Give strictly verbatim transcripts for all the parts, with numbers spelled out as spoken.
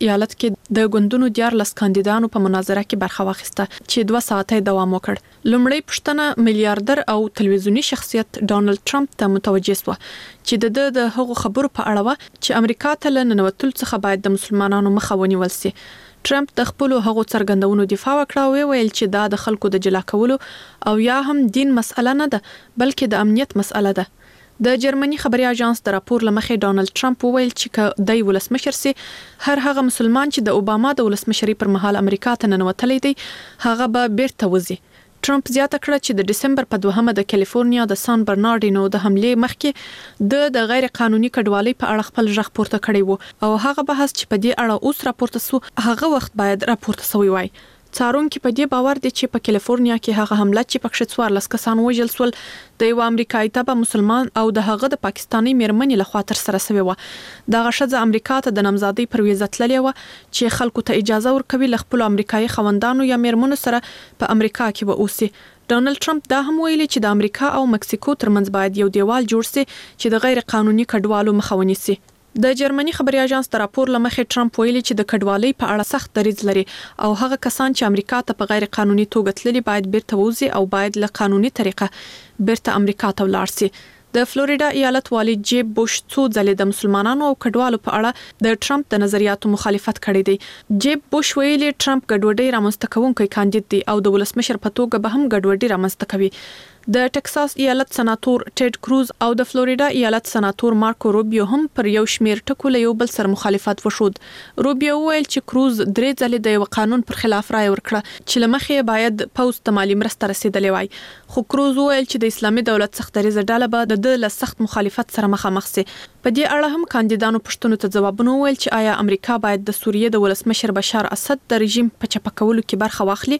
ایالت کې د ګوندونو دیارلس کاندیدانو په مناظره کې برخه واخیسته چې دوه ساعته دوام وکړ. لومړی پښتنه میلیارډر او تلویزیونی شخصیت ډونالد ټرمپ ته متوجه شو چې د د هغو خبرو په اړه و چې امریکا ته له ننوتل څخه باید د مسلمانانو مخه ونیول شي. ټرمپ د خپل هغو څرګندونو دفاع وکړه او ویل چې دا د خلکو د جلا کولو او یا هم دین مسأله نه ده بلکې د امنیت مسأله ده. د جرمني خبري اژانس د راپور لمخې ډونالد ټرمپ ویل چې د ولسمشر سي هر هغه مسلمان چې د اوباما د ولسمشري پر مهال امریکا ته ننوتلی دی هغه به بیرته وځي. ټرمپ زیاته کړه چې د دسمبر په دوهمه د کالیفورنیا د سان برنارډینو د حمله مخکې د د غیر قانوني کډوالۍ په اړه خپل ژغ پورته کړی وو او هغه بحث چې په دې اړه اوس راپورته سو هغه وخت باید راپورته سوی وای. څارونکو په دې باور دي چې په کالیفورنیا کې هغه حمله چې پکښ څوارلس کسان وژل سول د یو امریکایي تبع مسلمان او د هغه د پاکستاني میرمنې لخوا تر سره شوی و. دغه شذ امریکا ته د نامزادۍ پر ویزه تللی و چې خلکو ته اجازه ورکوي ل خپل امریکایي خوندانو یا میرمنو سره په امریکا کې و اوسي. ډونالد ټرمپ دا هم ویلي چې د امریکا او مکسیکو ترمنځ باید یو دیوال جوړ شي چې د غیر قانوني کډوالو مخه ونیسي. د جرمني خبري اژانس د راپور لمخې ټرمپ ویلي چې د کډوالۍ په اړه سخت دریځ لري او هغه کسان چې امریکا ته په غیر قانوني توګه تللي باید بیرته وځي او باید له قانوني طریقه بیرته امریکا ته ولاړ شي. د فلوریدا ایالت والي جیب بوش څو ځلې د مسلمانانو او کډوالو په اړه د ټرمپ د نظریاتو مخالفت کړی دی. جیب بوش ویلي ټرمپ ګډوډي رامنځته کوونکی کاندید دی او د ولسمشر په توګه به هم ګډوډي رامنځته کوي. د ټکساس ایالت سناتور ټیډ کروز او د فلوریدا ایالت سناتور مارکو روبیو هم پر یو شمیر ټکو له یو بل سره مخالفت وشود. روبیو ویل چې کروز درې ځلې د یو قانون پر خلاف رائے ورکړه چې لمخې باید پوسټ مالی مرسته رسیدلې وای. خو کروز ویل چې د اسلامي دولت سخت دریځ ډله به د له سخت مخالفت سره مخامخ شي. په دې اړه هم کاندیدانو پښتنو ته ځوابونه ویل چې آیا امریکا باید د سوریې د ولسمشر بشار اسد د رژیم په چپه کولو کې برخه واخلي.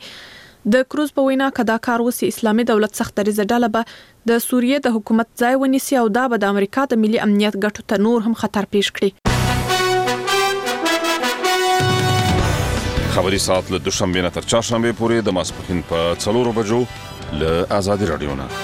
د کروز په وینا کدا کار وسی اسلامي دولت سخت دریځ ډله به د سوریې د حکومت ځای ونیسي او دا به د امریکا د ملي امنیت ګټو ته نور هم خطر پیښ کړي. خبري ساعت له دوشنبه نه تر چهارشنبه پورې د ماسپښین په څلورو بجو له آزادي رادیو نه.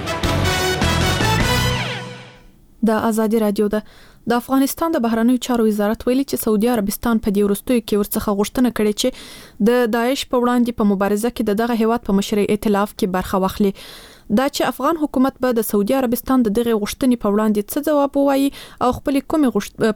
د آزادي رادیو ده. د افغانستان د بهرنیو چارو وزارت ویلي چې سعودي عربستان په دې وروستیو کې ورڅخه غوښتنه کړې چې د داعش په وړاندې په مبارزه کې د دغه هیواد په مشرۍ ائتلاف کې برخه واخلي. دا چې افغان حکومت به د سعودي عربستان د دغه غوښتنې په وړاندې څه جواب ووایي او خپل کومې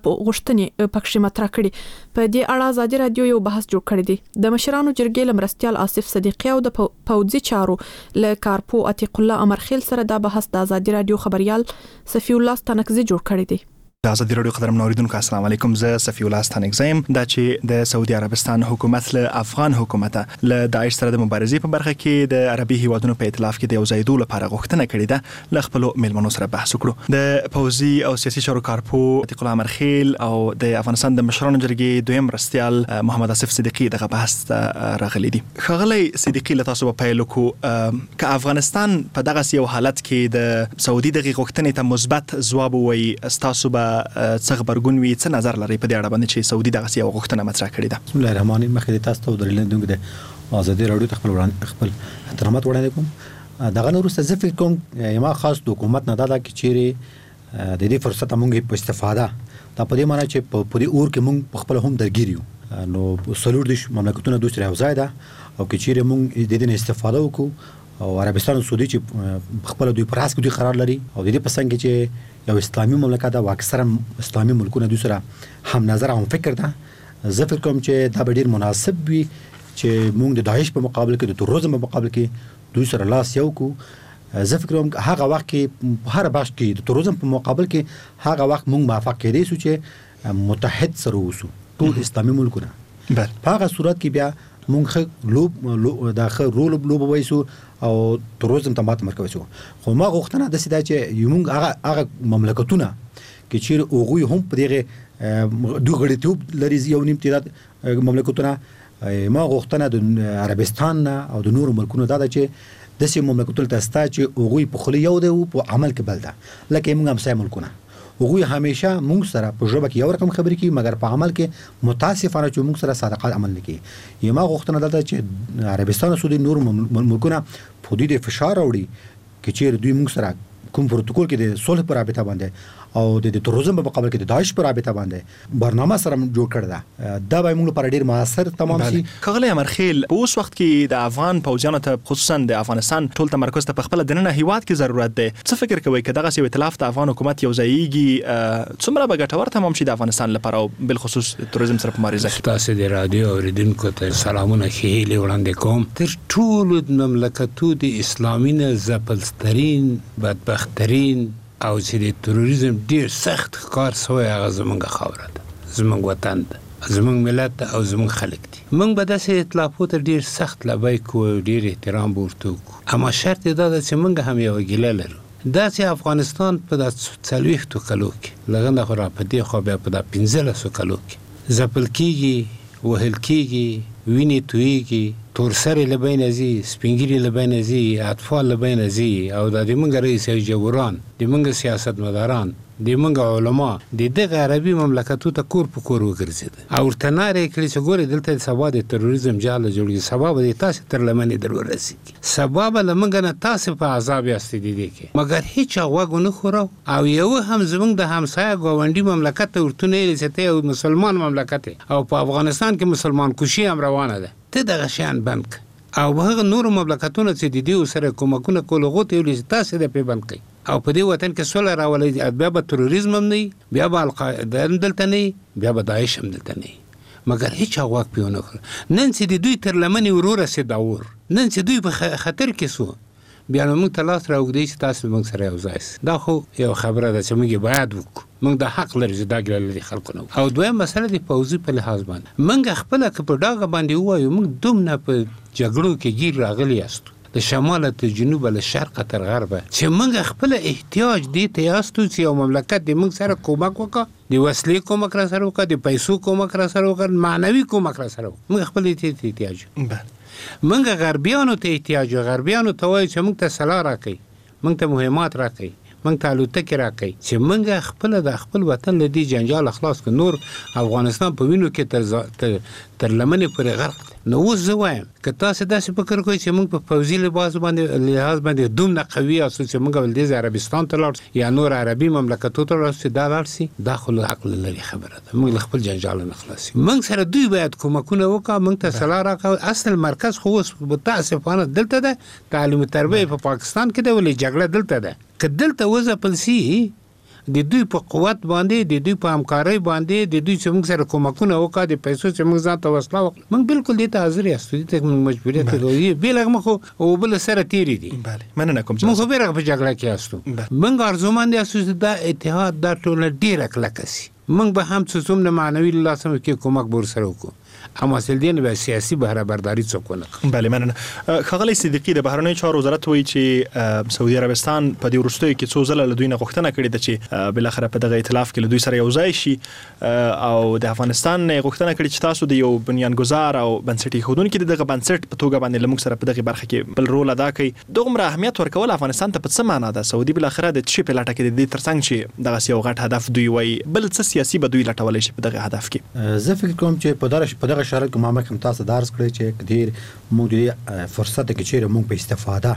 غوښتنې پکښې مطرح کړي. په دې اړه آزادي رادیو یو بحث جوړ کړی دی. د مشرانو جرګې لمرستيال آصف صدیقی او د پوځي چارو له کارپو عتیق الله امرخیل سره دا بحث د آزادي رادیو خبريال صفی الله ستانکزی جوړ کړی دی. د آزادي رادیو قدرمن اوریدونکو السلام علیکم. زه صفی الله ستانکزیم. دا چې د سعودي عربستان حکومت له افغان حکومت له داعش سره د مبارزې په برخه کې د عربي هیوادونو په ائتلاف کې د یو ځای دوه لپاره غوښتنه کړې ده. له خپل میلمنو سره بحث وکړو. د پوځي او سیاسي چارو کارپو عتیق الله امرخیل او د افغانستان د مشرانو جرګې دویم مرستيال محمد آصف صدیقی دغه بحث راغلي دي. خغلی صدیقی له تاسو په پیل کو ک افغانستان په دغه یو حالت کې د سعودي دغه غوښتنې ته مثبت ځواب وایي تاسو به څه خبرګون وي څه نظر لري په دې اړه باندې چې سعودي دغه یو غوښتنه مطرح کړې ده. بسم الله الرحمن الرحیم. مخکې تاسو ته درلندونکو د آزادي رادیو خپل وړاندې خپل احترامات وړاندې کوم. دغه نور څه ذکر کوم یما خاص د حکومت نه دا چې چیرې د دې فرصت مونږ په استفاده دا په دې معنی چې په دې اور کې مونږ خپل هم درګیریو نو سلور د مملکتونو دوه سره وزایده او چې چیرې مونږ د دې استفاده وکړو او عربستان او سعودي چې خپل دوی پراس کې دوی قرار لري او د دې په څنګه چې یو اسلامي مملکت او اکثرا اسلامي ملکونه دوی سره هم نظر او فکر ده. زه فکر کوم چې دا ډیر مناسب وي چې موږ د داعش په مقابل کې د تروریزم په مقابل کې دوی سره لاس یو کو. زه فکر کوم هغه وخت کې په هر باش کې د تروریزم په مقابل کې هغه وخت موږ موافق کېدی سو چې متحد سره وسو ټول اسلامي ملکونه. بل په هغه صورت کې بیا مونږ لوب داخه رول لوب وایسو او تروریزم ته ماته مرکوي شو. خو ما غوښتنه د سیدا چې یمونږ هغه هغه مملکتونه کې چې اوغوی هم په دغه دوه غړیتوب لري یو نیم تعداد مملکتونه ما غوښتنه د عربستان او د نورو ملکونو دا چې د سیمه مملکتونو ته ستا چې اوغوی په خلی یو دی او په عمل کې بل ده لکه موږ هم سای ملکونه اوغوی همیشه موږ سره په ژبه کې یو رقم خبرې کوي مګر په عمل کې متاسفانه چې موږ سره صادقانه عمل نه کوي. یما غوښتنه ده چې عربستان او سعودي نور ملکونه په دې فشار راوړي چې چیرې دوی موږ سره کوم پروتوکول کې د صلح پر رابطه باندې او د تروریزم په مقابل کې د داعش پر رابطه باندې برنامه سره جوړ کړی دا دا به موږ لپاره ډیر موثر تمام شي. کغلی امرخیل په اوس وخت کې د افغان پوځیانو ته خصوصا د افغانستان ټول تمرکز ته په خپل دننه هیواد کې ضرورت دی. څه فکر کوي چې دغه سی ائتلاف د افغان حکومت یو ځایږي څومره به ګټور تمام شي د افغانستان لپاره او بل خصوص تروریزم سره په مبارزه کې؟ تاسو د رادیو اوریدونکو ته سلامونه خېلی وړاندې کوم. تر ټولو مملکتو د اسلامي نه زپلسترین بدبخترین او چې د تروریزم ډیر سخت کار سوی هغه زمونږ خاوره ده، زمونږ وطن ده، زمونږ ملت ده او زمونږ خلک دي. موږ به داسې اطلافو ته ډیر سخت لبیک او ډیر احترام ورته وکړو، اما شرط دا ده چې موږ هم یو ګیله لرو. دا چې افغانستان په د څلوېښتو کلو کې لږه نه خو را په دې خوا بیا په دا پنځلسو کلو کې ځپل کېږي، وهل کېږي، وینې تویېږي، تورسرې له بینه ځي، سپین ږیري له بینه ځي، اطفال له بینه ځي، او دا د موږ رئیس جمهوران، د موږ سیاستمداران، د موږ علما د دغه عربي مملکتو ته کور په کور وګرځېدل او ورته نارې کړې چې ګورې دلته سبا د تروریزم جاله جوړېږي، سبا به د تاسې تر لمنې در ورسېږي، سبا به له موږ نه تاسې په عذاب یاستئ د دې کې. مګر هېچا غوږ ونه خورو او یوه هم زموږ د همسایه ګاونډي مملکت ته ورته نه ویلې چې ته یو مسلمان مملکت او په افغانستان کې مسلمان کشي هم روانه ده، ته دغه شیان بند کړه. او هغه نورو مملکتونه چې د دې سره کومکونه کول غوته ویلي چې تاسې د پې بند کړئ او په دې وطن کې سوله راولئ، بیا به تروریزم هم نه وي، بیا به القاعده هم دلته نه وي، بیا به داعش هم دلته نه وي. مګر هېچا غوږ پې ونه کړ. نن چې د دوی تر لمنې ور ورسېد دا اور، نن چې دوی په خطر کې سو، بیا نو موږ ته لاس راوږدوي چې تاسو موږ سره یو ځای سئ. دا خو یو خبره ده چې موږ یې باید وکړو، موږ د حق لرو چې دا ګیله لري خلکو نه. او دویم مسله د پوځي په لحاظ باندې موږ خپله که په ډاګه باندې ووایو موږ دومره په جګړو کې ګیر راغلي یاستو، د شماله تر جنوبه له شرقه تر غربه، چې موږ خپله احتیاج دې ته یاستو چې یو مملکت د موږ سره کومک وکړه، د وسلې کومک را سره وکړه، د پیسو کومک را سره وکړه، معنوي کومک را سره وکړه. موږ خپل دې احتیاج موږ غربیانو ته احتیاج غربیانو ته وایو چې موږ ته سلاح راکړئ، موږ ته مهمات راکړئ، موږ ته الوتکې راکړئ چې موږ خپله د خپل وطن له دې جنجال خلاص کړو. نور افغانستان په وینو کې تر تر لمنې پورې غرق دی. نو اوس زه وایم که تاسې داسې فکر کوئ چې موږ په پوځي لباس باندې لحاظ باندې دومره قوي یاستو چې موږ ولدیز عربستان ته لاړ یا نور عربي مملکتو ته لاړ شو، دا لاړ شي، دا خو له عقل لرې خبره ده. موږ له خپل جنجال نه خلاص یو. موږ سره دوی باید کومکونه وکړه، موږ ته سلاح راکړه. اصل مرکز خو اوس متاسفانه دلته ده، تعلیم و تربیه په پاکستان کې ده، ولې جګړه دلته ده. که دلته وځپل سي د دوی په قوت باندې، د دوی په همکارۍ باندې، د دوی چې موږ سره کومکونه وکړه، د پیسو چې موږ ځان ته وسله وکړه، موږ بالکل دې ته حاضر یاستو، دې ته موږ مجبوریت لرو. بېلغه موږ خو وبله سره تېرې دي، مننه کوم. موږ خو بېرغه په جګړه کې یاستو، موږ ارزومند یاستو چې دا اتحاد دا ټولنه ډېره کلکه سي. موږ به هم څه څومره معنوي له لاسه کې کومک به ورسره وکړو، اما سلدین به سیاسي بهره برداری څوک ونه کړي. بله مننه. ښاغلی صدیقي، د بهرنیو چارو وزارت وایي چې سعودي عربستان په دې وروستیو کې څو ځله له دوی نه غوښتنه کړې ده چې بالاخره په دغه ائتلاف کې له دوی سره یو ځای شي، او د افغانستان نه غوښتنه کړې چې تاسو د یو بنیانګذار او بنسټ ایښودونکي د دغه بنسټ په توګه باندې له موږ سره په دغه برخه کې بل رول ادا کړئ. دغومره اهمیت ورکول افغانستان ته په څه معنا ده؟ سعودي بالاخره د څه په لټه کې د دې ترڅنګ چې دغه یو غټ هدف دوی وایي، بل څه سیاسي به دوی لټولی شي په دغه هدف کې؟ زه فکر کوم چې په دغه په دغه شرایطو کې ما مخکې تاسو درس کړی چې ډېر موږ د فرصت کې چیرې موږ په استفاده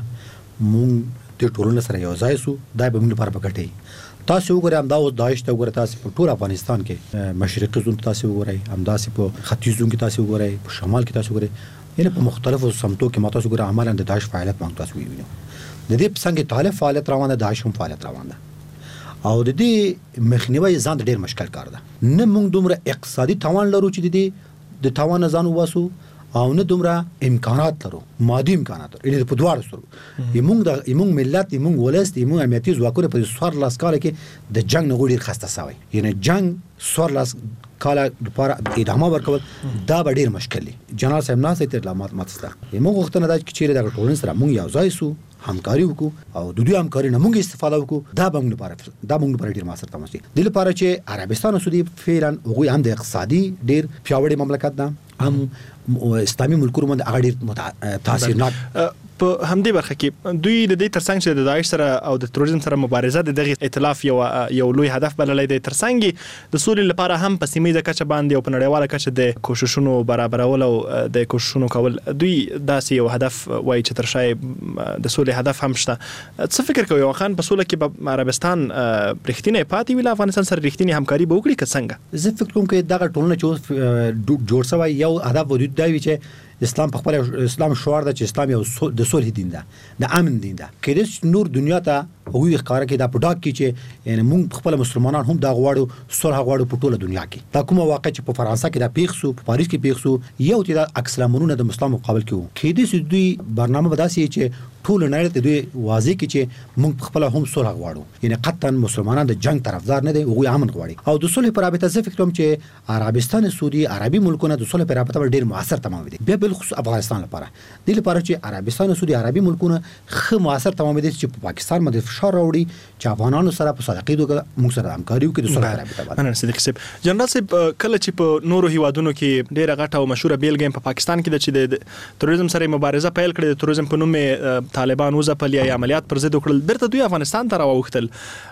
موږ د ټولنې سره یو ځای سو، دا به موږ لپاره وګټي. تاسو وګورئ همدا اوس داعش ته وګورئ، تاسو په ټول افغانستان کې مشرقي زون تاسو وګورئ، همداسې په ختیځ زون کې تاسو وګورئ، په شمال کې تاسو وګورئ، یعنې په مختلفو سمتو کې ما تاسو وګورئ عملاً د داعش فعالیت موږ تاسو وینو. د دې په څنګ طالب فعالیت روان ده، داعش هم فعالیت روان ده، او د دې مخنیوي ځان ډېر مشکل کار ده. نه موږ دومره اقتصادي توان لرو چې د دې د توان ځان وواسو، او نه دومره امکانات لرو، مادي امکانات لرو، یعنې په دواړو سره زموږ د زموږ ملت، زموږ ولس، زموږ امنیتي ځواکونه په څوارلس کاله کې د جنګ نه ډېر خسته سوی، یعنې جنګ څوارلس کاله لپاره ادامه ورکول دا به ډېر مشکل دی. جنرال صاحب ناست ته اعلانات ماته زموږ غوښتنه ده چې چیرې دغه ټولنې سره موږ یو ځای سو، همکاري وکړو، او د دوی همکاري نه موږ استفاده وکړو. دا به موږ لپاره دا موږ لپاره ډېر موثر تمام شي. دې لپاره چې عربستان او سعودي فعلا هغوی هم د اقتصادي ډېر پیاوړی مملکت ده، هم اسلامي ملکونو باندې هغه ډېر تاثیرناک په همدې برخه کې دوی د دې ترڅنګ چې د داعش سره او د تروریزم سره مبارزه د دغه ائتلاف یو یو لوی هدف بللی دی، ترڅنګ د سولې لپاره هم په سیمه کچه باندې او په نړیواله کچه د کوششونو برابرول او د کوششونو کول دوی داسې یو هدف وایي چې تر شای د سولې هدف هم شته. څه فکر کوي واخان په سوله کې به عربستان رښتینی پاتې وي له افغانستان سره رښتینی همکاري به وکړي که څنګه؟ زه فکر کوم چې دغه ټولنه چې جوړ شوی یو هدف وجود دی چې اسلام په خپل اسلام شعار ده چې اسلام یو د صلح دین ده، د امن دین ده. کله نور دنیا ته وی ښکارا کې دا پډاک کې چې یعنی موږ خپل مسلمانان هم دا غواړو صلح غواړو په ټوله دنیا کې. دا کومه واقع چې په فرانسه کې دا پیښ سو، په پاریس کې پیښ سو، یو چې دا اکسلامونونه د مسلمان مقابل کې وو. کې دې دوی برنامه بداسي چې ټول نړۍ ته دوی واضح کې چې موږ خپل هم صلح غواړو، یعنی قطعا مسلمانان د جنگ طرفدار نه دي، هغه امن غواړي. او د صلح پر رابطه زه فکر کوم چې عربستان سعودي عربي ملکونه د صلح پر رابطه ډیر موثر تمام دي. بیا بل خصوص افغانستان لپاره د لپاره چې عربستان سعودي عربي ملکونه خه موثر تمام دي چې په پاکستان باندې فشار راوړي چې افغانانو سره په صداقت وکړي، موږ سره همکاري وکړي د صلح رابطه باندې. مننه صدیق صاحب. جنرال صاحب کله چې په نورو هیوادونو کې ډیره غټه او مشهوره بیلګه په پاکستان کې د چې د تروریزم سره مبارزه پیل کړې، د تروریزم په نوم طالبان وځپل یا عملیات پر ضد وکړل، بیرته دوی افغانستان ته راوښتل.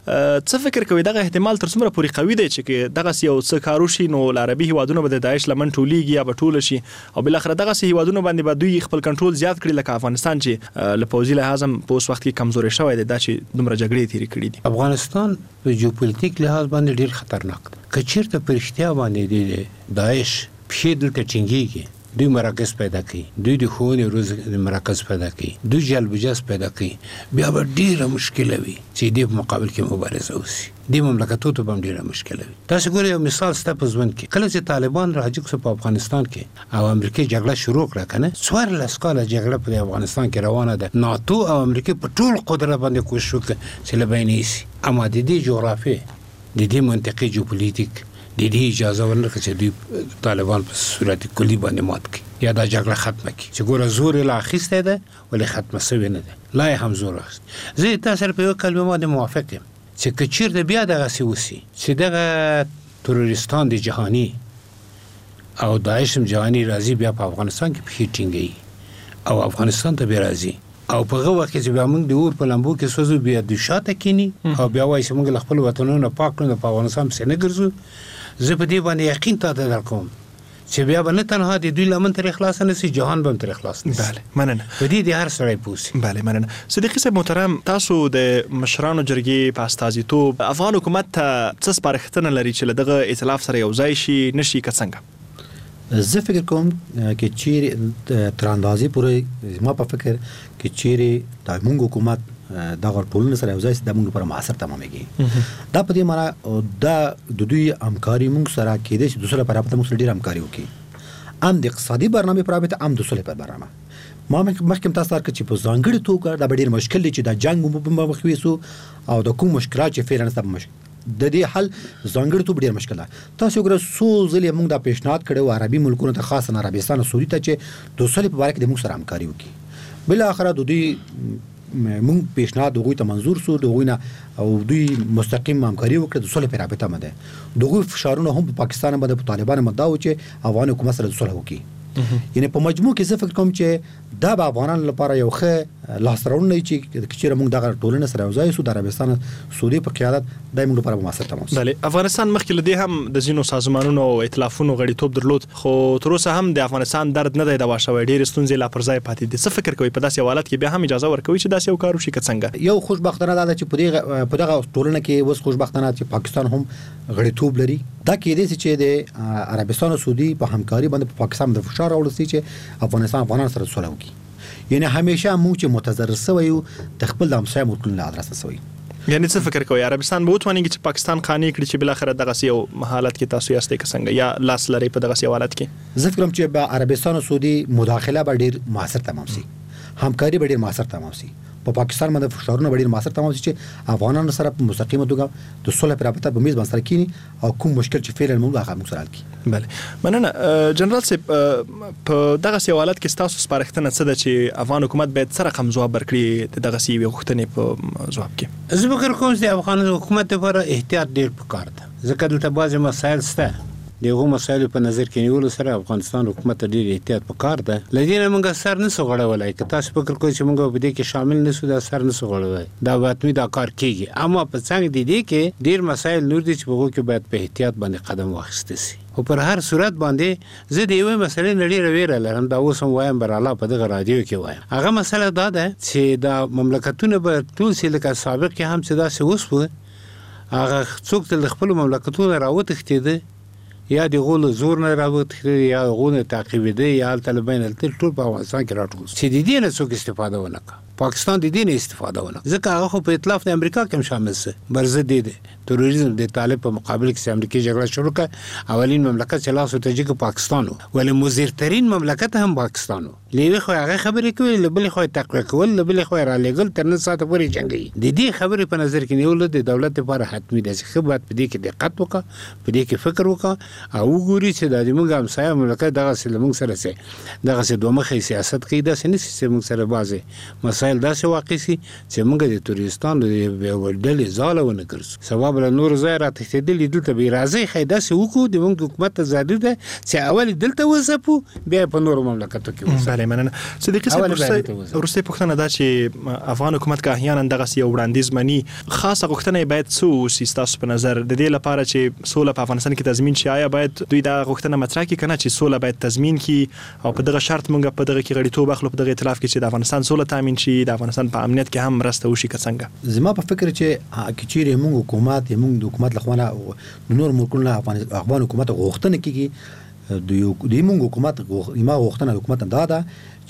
څه فکر کوي دغه احتمال تر څومره پورې قوي دی چې دغه یو څه کارو شي نو العربي هیوادونو به د داعش لمن ټولېږي یا به ټول شي او بل اخر دغه هیوادونو باندې به دوی خپل کنټرول زیات کړي لکه افغانستان چې له پوځي لحاظ هم په اوس وخت کې کمزوري شوی دی، دا چې دومره جګړې تیرې کړې دي. افغانستان په جیوپولیټیک لحاظ باندې ډیر خطرناک دی. که چیرته په رښتیا باندې دی داعش پښې دلته ټینګېږي، دوی مراکز پیدا کوي، دوی د ښوونې روزنې مراکز پیدا کوي، دوی جلب جذب پیدا کوي، بیا به ډیره مشکله وي چې دې په مقابل کې مبارزه وشي. دې مملکتونو ته به هم ډیره مشکله وي. تاسو ګورئ یو مثال ستا په ژوند کې کله چې طالبان راجګ شو په افغانستان کې او امریکا جګړه شروع کړه کنه، څوارلس کاله جګړه په افغانستان کې روانه ده. ناتو او امریکا په ټول قدرت باندې کوشش وکړه چې له بین یې شي، اما د دې جغرافیې د دې منطقې جیوپولیټیک د دې اجازه ورنکړه چې دوی طالبان په صورت کلی باندې مات کړي یا دا جګړه ختمه کړي. چې ګوره زور یې لا اخیستی ده ولې ختمه سوې نه ده، لا یې هم زور اخیست. زه تاسو سره په یو کلمه باندې موافق یم چې که چیرته بیا دغسې وشي چې دغه تروریستان د جهاني او داعش هم جهاني راځي بیا په افغانستان کې پښې ټینګوي او افغانستان ته بیا راځي او په هغه وخت کې چې بیا موږ د اور په لمبو کې سوځو، بیا د شاته کینی او بیا وایي چې موږ له خپل وطنونو پاک کړو، په افغانستان پسې نه ګرځو. زه په دې باندې یقین تاته درکوم چې بیا به نه تنها د دوی لمن ترې خلاص نه شي، جهان به هم ترې خلاص نه شي. بله مننه. په دې د هر سړی پوه شي. بله مننه. صدیقي صاحب محترم، تاسو د مشرانو جرګې په استازیتوب افغان حکومت ته څه سپارښتنه لري چې له دغه ائتلاف سره یو ځای شي نه شي که څنګه؟ زه فکر کوم چې چیرې تر اندازې پورې ما په فکر کې چیرې د موږ حکومت دغه ټولنه سره یو ځای د موږ لپاره معاصر تمامېږي. دا په دې معنی دا د دوی همکاري موږ سره کېدای شي د صلح پر رابطه موږ سره ډېره همکاري وکړي، هم د اقتصادي برنامې پر رابطه هم د صلح پر برنامه. ما مخکې تاسو ته چې په ځانګړې توګه دا به ډېر مشکل دی چې دا جنګ مو مخ ویسو او د کوم مشکلات چې فعلا سبب مشکل د دې حل ځانګړې توګه ډېر مشکل ده. تاسو ګورئ څو ځلې موږ دا پیشنهاد کړی و عربي ملکونو ته، خاصه عربستان سعودي ته چې د صلح په باره کې د موږ سره همکاري وکړي. بل اخر د دوی مونږ پیشنهاد دغوی ته منظور سو، دغوی نه او دوی مستقیم همکاري وکړه د صلح په رابطه باندې. دغوی فشارونه هم په پاکستان باندې په طالبانو مدعا و چې افغان حکومت سره صلح وکړي. یعنی په مجموع کې زه فکر کوم چې دا به افغانانو لپاره یو ښه لاسته راوړنه وي چې چېرې موږ دغه ټولنه سره یو ځای سو، د عربستان سعودي په قیادت دا موږ لپاره موثر تمام سو. بله. افغانستان مخکې له دې هم د ځینو سازمانونو او ائتلافونو غړیتوب درلود، خو تر اوسه هم د افغانستان درد نه دی دوا شوی، ډېرې ستونزې لا پر ځای پاتې دي. څه فکر کوئ په داسې حالت کې بیا هم اجازه ورکوي چې داسې یو کار وشي که څنګه؟ یو خوشبختانه دا ده چې په دې په دغه ټولنه کې اوس خوشبختانه چې پاکستان هم غړیتوب لري. دا کېدای شي چې د عربستان سعودي په همکاري باندې په پاکستان د فشار راوړل شي چې افغانستان افغانان سره صلح وکړي. یعنی همیشه موږ چې متضرر سوی یو د خپل د همسایه ملکونو له ادرسه سوی. یعنی څه فکر کوي عربستان به وتوانیږي چې پاکستان قانع کړي چې بل اخر دغه یو حالت کې تاسو یاستئ که څنګه یا لاس لري په دغه حالت کې؟ زه فکر کوم چې به عربستان سعودي مداخله به ډېر موثر تمام شي، همکاري به ډېر موثر تمام شي، په پاکستان باندې فشارونه ډېر موثر تمام شي چې افغانانو سره په مستقیمه توګه د صلح پر رابطه په میز باندې سره کینی او کوم مشکل چې فعلا موږ هغه موږ سره حل کړي. بله مننه. جنرال صاحب په دغه حالت کې تاسو سپارښتنه څه ده چې افغان حکومت باید څه رقم ځواب ورکړي دغه سی غوښتنې په ځواب کې؟ زه فکر کوم چې افغان حکومت لپاره احتیاط ډېر پکار ده، ځکه دلته بعضې مسایل شته دغه مسایل په نظر کې نیولو سره افغانستان حکومت ډیر احتیاط وکړ ده. لدینه موږ سر نه سغړولای که تاسو فکر کوئ چې موږ په دې کې شامل نشو دا سر نه سغړولای دا واتمی دا کار کیږي. اما په څنګه دي دي کې ډیر مسایل نور دي چې په هغه کې باید په احتیاط باندې قدم واخیستل شي. او پر هر صورت باندې زه د یوې مسلې نړۍ رویره لرم دا اوس هم وایم بر الله په دغه رادیو کې وایم. هغه مسله دا ده چې دا مملکتونه به ټول سي لکه سابق کې هم چې دا څه وسو هغه څوک د خپل مملکتونو راوتښتېده یا د غول زور نه راوتښتېده یا غول تعقیبېده یا طالبان ټول په افغانستان کې راټول چې د دې نه څوک استفاده ونه کړه. پاکستان د دې نه استفاده ونه کړه ځکه هغه خو په ائتلاف د امریکا کې هم شامل سه برزه دی دی تروریزم د طالب په مقابل کې امریکای جګړه شروع کړه. اولین مملکت چې لاس ته پاکستان و ولې مضرترین مملکت هم پاکستان و. لیوي خو هغه خبرې کوي لبل خو تقوی کول لبل خو را لګل تر نه ساته پورې جنگي. د دې خبرې په نظر کې نیول د دولت لپاره حتمی ده چې خبرت په دې کې دقت وکړه په دې کې فکر وکړه او وګوري چې د موږ همسایه مملکت دغه سلمون سره سي دغه سي دوه مخې سیاست کوي دا سن سي موږ سره بازي مسائل داسې واقع سي چې موږ د تورستان د ولډلې زاله ونه کړو سبب له نور ځای را تختیدل دلته به راځي خیدا سي وکړو د موږ حکومت زادي ده چې اول دلته وسپو بیا په نور مملکتو کې وسپو. بله مننه. صدیقي صاحب ورسته پوښتنه دا چې افغان حکومت کا احیانا دغه یو وړاندیز مني خاصه غوښتنه باید څه وسي تاسو په نظر د دې لپاره چې سوله په افغانستان کې تضمین شي آیا باید دوی دا غوښتنه مطرح کړي کنه چې سوله باید تضمین کړي او په دغه شرط موږ په دغه کې غړیتوب اخلو په دغه ائتلاف کې چې د افغانستان سوله تامین شي د افغانستان په امنیت کې هم مرسته وشي که څنګه. زما په فکر چې کچېره موږ حکومت موږ د حکومت لخوا نور ملکونه افغان حکومت غوښتنه کیږي د یو د موږ حکومت ما غوښتنه حکومت دا ده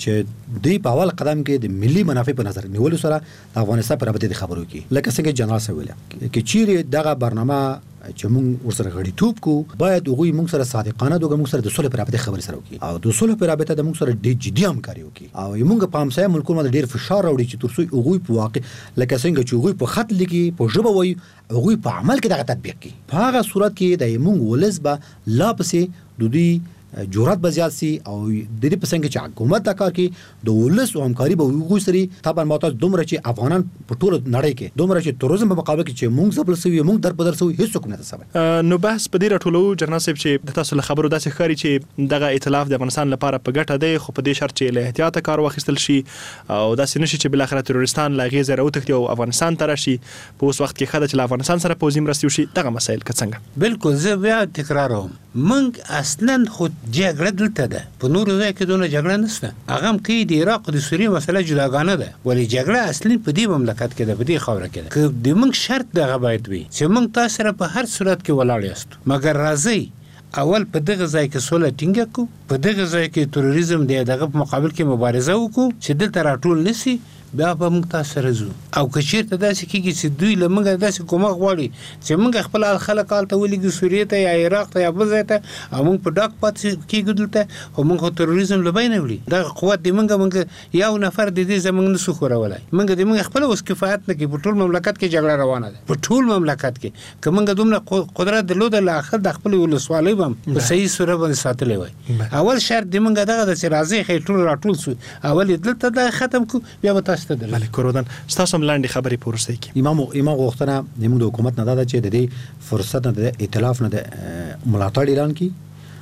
چې دوی په اول قدم کې د ملي منافع په نظر نیولو سره د افغانستان پر رابطه خبرو کوي لکه څنګه جنرال سویل کې چیرې دغه برنامه چې موږ ورسره غړیتوب کو باید هغوی موږ سره صادقانه دوه موږ سره د صلح پر رابطه خبرې سره وکړي او د صلح پر رابطه د موږ سره ډېر جدي همکاري وکړي او موږ په همسایه ملکونو باندې ډېر فشار راوړي چې ترڅو هغوی په واقع لکه څنګه چې هغوی په خط لیکي په ژبه وایي هغوی په عمل کې دغه تطبیق کړي. په هغه صورت کې د موږ ولس به لا پسې د دوی جرأت به زیات سي او د دې په څنګه چې حکومت دا کار کوي د ولس او همکاري به وګوري سري طبعا ماته دومره چې افغانان په ټول نړۍ کې دومره چې تروریزم په مقابل کې چې موږ زبل سوي موږ در په در سوي هیڅ څوک نه تسبب. نو بحث په دې راټولو جنرال صاحب چې تاسو له خبرو داسې ښکاري چې دغه ائتلاف د افغانستان لپاره په ګټه دی خو په دې شرط چې له احتیاط کار واخیستل شي او داسې نشي چې بل اخر تروریستان لا غیزه راوتښتي او افغانستان ته راشي په اوس وخت کې خدای چې افغانستان سره پوزي مرستي وشي دغه مسایل که څنګه. بالکل زه بیا تکراروم موږ اصلا خو جګړه دلته ده په نورو ځای کې دونه جګړه نشته هغه هم کې د عراق د سوریې مسله جداګانه ده ولې جګړه اصلي په دې مملکت کې ده په دې خاوره کې ده که د موږ شرط دغه باید وي چې موږ تاسو سره په هر صورت کې ولاړ یاست مګر راځي اول په دغه ځای کې سوله ټینګه کو په دغه ځای کې تروریزم دی دغه په مقابل کې مبارزه وکړو چې دلته راټول نشي بیا به موږ تاسو سره ځو او که چېرته داسې کېږي چې دوی له موږ داسې کومک غواړي چې موږ خپل خلک هلته ولېږو سوریې ته یا عراق ته یا بل ځای ته او موږ په ډاک پاتې کېږو دلته خو موږ خو تروریزم له بینه وړي دغه قوت د موږ موږ یو نفر د دې زموږ نسو خورولی موږ د موږ خپله اوس کفایت نه کوي په ټول مملکت کې جګړه روانه ده په ټول مملکت کې که موږ دومره قدرت درلوده له آخر د خپلې ولسوالۍ به هم په صحیح صورت باندې ساتلی وای اول شرط د موږ دغه ده چې راځئ ښایي ټول راټول سو اول یې دلته دا ختم کړو بیا به تاسو ته درلو. ستاسو هم لاندې خبرې پورسته کی امام امام غوښتنه د موږ د حکومت نه ده چې د دې فرصت نه د ائتلاف نه د ملاتړ اعلان کی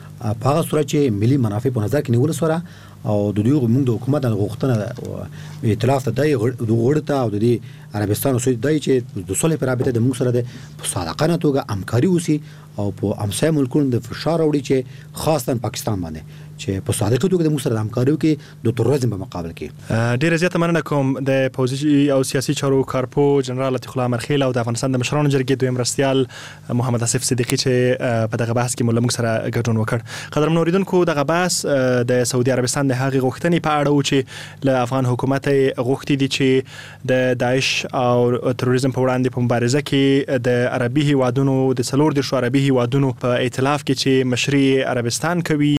په هغه صورت چې ملي منافع په نظر کې نیول سره او د دوی موږ د حکومت نه غوښتنه ائتلاف ته د غوړته او د دې عربستان او سعودي دای چې د صلح پر رابطه د موږ سره د صادقانه توګه همکاري وسی او په همسایه ملکونو د فشار وړي چې خاصتا پاکستان باندې چې په صادقه توګه د موږ سره همکاري وکړي د تروریزم په مقابل کې. ډیره زیاته مننه کوم د پوځي او سیاسي چارو کارپو جنرال عتیق الله مرخیل او د افغانستان د مشرانو جرګې دویم مرستیال محمد اسف صدیقي چې په دغه بحث کې موږ سره ګډون وکړ. قدرمن اوریدونکو دغه بحث د سعودي عربستان د هغې غوښتنې په اړه و چې له افغان حکومت غوښتي دي چې د داعش او تروریزم په وړاندې په مبارزه کې د عربي هیوادونو د څلور دېرشو عربي هیوادونو په ائتلاف کې چې مشري عربستان کوي